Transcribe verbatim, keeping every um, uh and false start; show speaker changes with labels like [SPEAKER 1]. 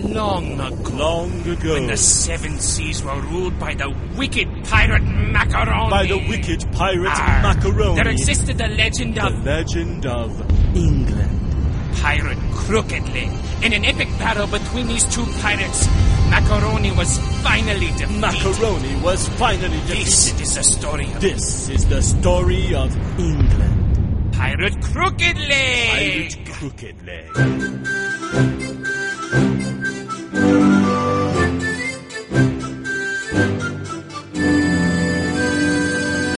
[SPEAKER 1] long ago.
[SPEAKER 2] Long ago.
[SPEAKER 1] When the seven seas were ruled by the wicked pirate Macaroni.
[SPEAKER 2] By the wicked pirate
[SPEAKER 1] Arr,
[SPEAKER 2] Macaroni.
[SPEAKER 1] There existed the legend
[SPEAKER 2] The
[SPEAKER 1] of...
[SPEAKER 2] legend of England.
[SPEAKER 1] Pirate Crooked Leg. In an epic battle between these two pirates, Macaroni was finally defeated.
[SPEAKER 2] Macaroni was finally defeated.
[SPEAKER 1] This is the story of...
[SPEAKER 2] This is the story of England.
[SPEAKER 1] Pirate Crooked Leg.
[SPEAKER 2] Pirate Crooked Leg.